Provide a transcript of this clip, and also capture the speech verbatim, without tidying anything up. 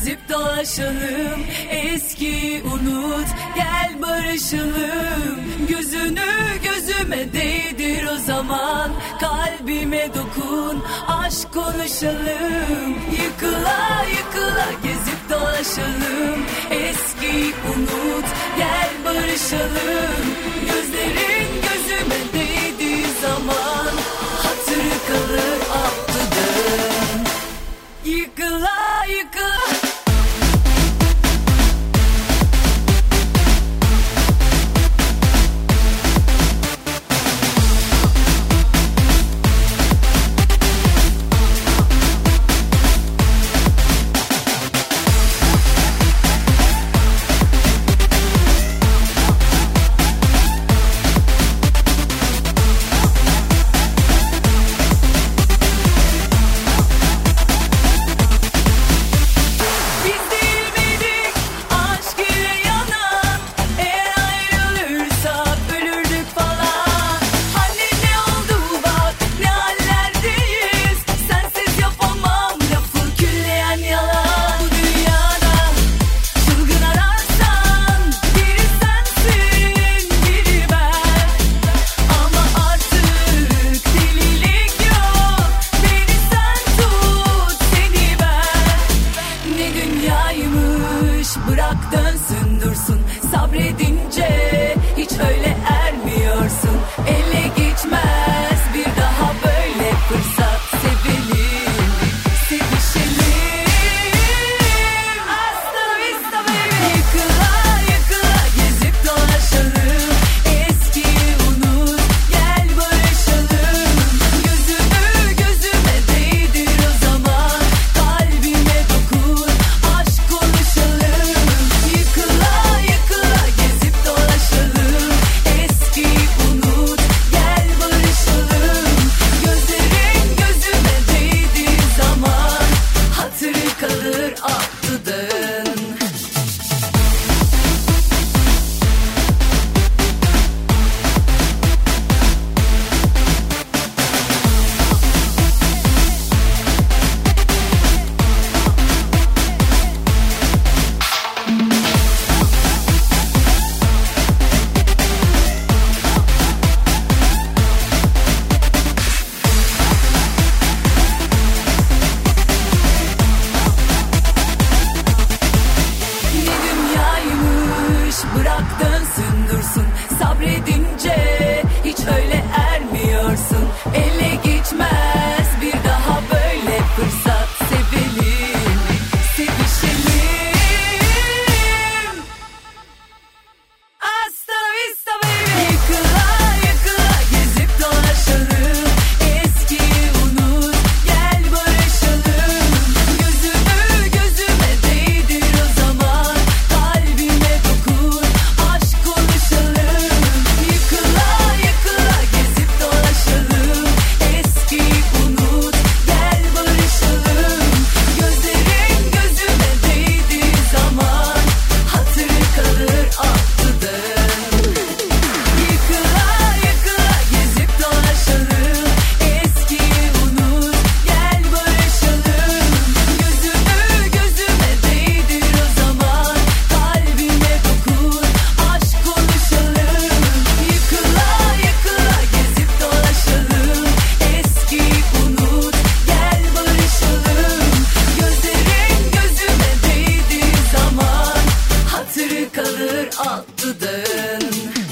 gezip dolaşalım. Eski unut, gel barışalım. Gözünü gözüme değdir o zaman, kalbime dokun, aşk konuşalım. Yıkıla yıkıla gezip dolaşalım. Eski unut, gel barışalım. Gözlerin gözüme değdiği zaman hatırı kalır altıdan. Yıkıla yıkıla. Bırak dönsün dursun, sabredince hiç öyle ermiyorsun. Ele geçmez bir daha böyle fırsat, sevelim, sevişelim. Hasta la vista baby. Yıkıla yıkıla gezip dolaşalım. Eski unut, gel barışalım. Gözünü gözüme değdir o zaman, kalbime dokun, aşk konuşalım. Yıkıla yıkıla gezip dolaşalım. Eski unut, gel barışalım. Gözlerin gözüme değdiği zaman hatırı kalır altıdan. Bırak dönsün dursun, sabredince hiç öyle ermiyorsun. Ele geçmez bir daha böyle fırsat, sevelim, sevişelim. Hasta la vista baby. Yıkıla yıkıla gezip dolaşalım. Eski unut, gel barışalım. Gözünü gözüme değdir o zaman, kalbime dokun, aşk konuşalım. Yıkıla yıkıla gezip dolaşalım. Eski unut, gel barışalım. Gözlerin gözüme değdiği zaman hatırı kalır altıdan. Yıkıla yıkıla gezip dolaşalım. Eski unut, gel barışalım. Gözünü gözüme değdir o zaman, kalbime dokun, aşk konuşalım. Yıkıla yıkıla gezip dolaşalım. Eski unut, gel barışalım. Gözlerin gözüme değdiği zaman hatırı kalır altıdan.